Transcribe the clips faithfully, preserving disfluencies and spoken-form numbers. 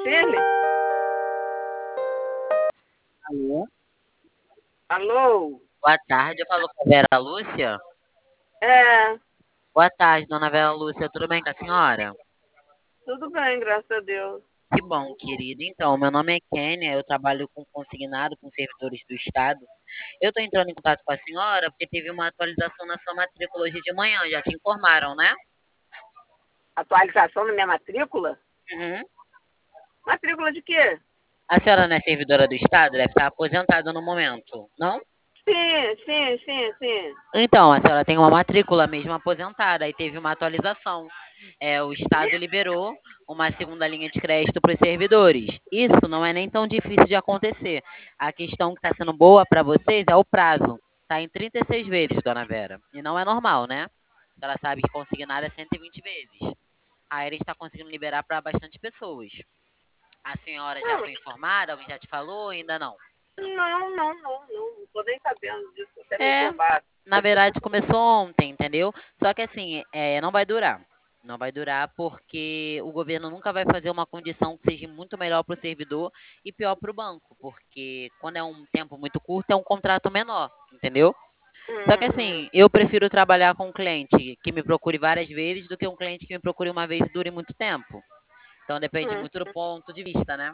dele? Alô? Alô? Boa tarde, eu falo com a Vera Lúcia. É, Boa tarde, dona Vera Lúcia, tudo bem com a senhora? tudo bem, graças a Deus. Que bom, querida. Então, meu nome é Kênia, eu trabalho com consignado, com servidores do Estado. Eu estou entrando em contato com a senhora porque teve uma atualização na sua matrícula hoje de manhã, já te informaram, né? Atualização na minha matrícula? Uhum. Matrícula de quê? A senhora não é servidora do Estado? Deve estar aposentada no momento, não? Sim, sim, sim, sim. Então, a senhora tem uma matrícula mesmo aposentada e teve uma atualização. É, o Estado E- liberou uma segunda linha de crédito para os servidores. Isso não é nem tão difícil de acontecer. A questão que está sendo boa para vocês é o prazo. Está em trinta e seis vezes, dona Vera. E não é normal, né? A senhora sabe que consignado é cento e vinte vezes. Aí ele está conseguindo liberar para bastante pessoas. A senhora já Não, foi informada? Alguém já te falou? Ainda não? não, não, não, não. Não tô nem sabendo disso, até me É, informar. na verdade começou ontem, entendeu? Só que assim, é, não vai durar. Não vai durar porque o governo nunca vai fazer uma condição que seja muito melhor para o servidor e pior para o banco, porque quando é um tempo muito curto é um contrato menor, entendeu? Só que Uhum, assim, eu prefiro trabalhar com um cliente que me procure várias vezes do que um cliente que me procure uma vez e dure muito tempo. Então depende uhum, muito do ponto de vista, né?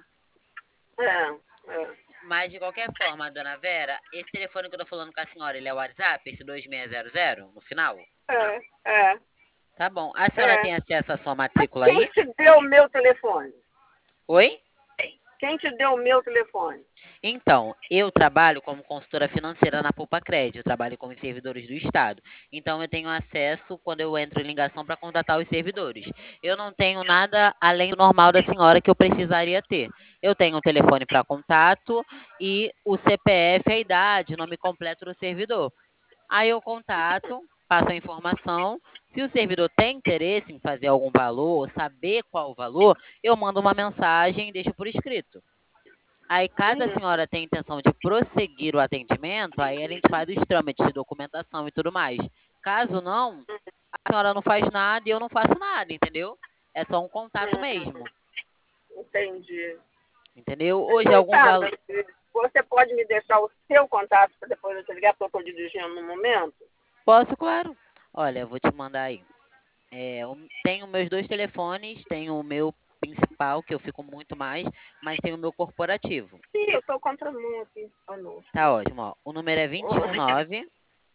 é, é, Mas de qualquer forma, dona Vera, esse telefone que eu tô falando com a senhora, ele é o WhatsApp, esse dois seis zero zero no final? é, é, Tá bom. A senhora é. tem acesso à sua Mas matrícula quem aí? te deu o meu telefone? Oi? Quem te deu o meu telefone? Então, eu trabalho como consultora financeira na Poupa Crédito, eu trabalho com os servidores do Estado. Então, eu tenho acesso quando eu entro em ligação para contatar os servidores. Eu não tenho nada além do normal da senhora que eu precisaria ter. Eu tenho o telefone para contato e o C P F, a idade, o nome completo do servidor. Aí eu contato, passo a informação. Se o servidor tem interesse em fazer algum valor, saber qual o valor, eu mando uma mensagem e deixo por escrito. Aí, caso a Hum, senhora tenha intenção de prosseguir o atendimento, aí a gente faz os trâmites de documentação e tudo mais. Caso não, a senhora não faz nada e eu não faço nada, entendeu? É só um contato hum, mesmo, entendi. entendeu? Hoje Então algum tá, valor. meu filho. Você pode me deixar o seu contato para depois eu te ligar, porque eu estou dirigindo no momento? Posso, claro. Olha, eu vou te mandar aí. É, eu tenho meus dois telefones, tenho o meu principal, que eu fico muito mais, mas tem o meu corporativo. Sim, eu estou contra mão aqui. Ah, não. Tá ótimo, ó. O número é vinte e um nove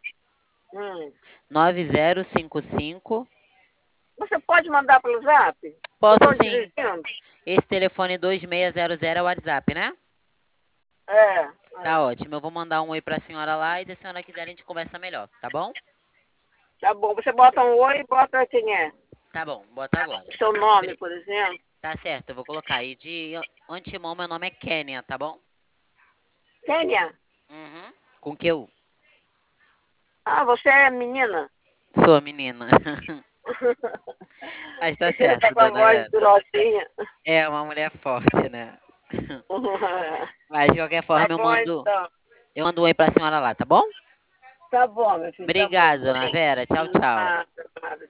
Hum. nove zero cinco cinco. Você pode mandar pelo zap? Eu Posso estou sim. dirigindo? Esse telefone dois seis zero zero é o WhatsApp, né? É, Tá é. ótimo. Eu vou mandar um oi pra senhora lá e se a senhora quiser a gente conversa melhor, tá bom? Tá bom. Você bota um oi e bota quem é. Tá bom, bota agora. Seu nome, Bri- por exemplo. Tá certo, eu vou colocar aí de antemão, meu nome é Kênia, tá bom? Kênia? Uhum. Com que eu Ah, você é menina? sou menina. Mas tá Você tá certo, com a dona voz Vera. grossinha. É uma mulher forte, né? Mas de qualquer Tá forma eu bom, mando, então. eu mando um oi pra senhora lá, tá bom? Tá bom, meu filho, tá bom. Obrigado, dona Vera. Tchau, tchau. Nada, nada.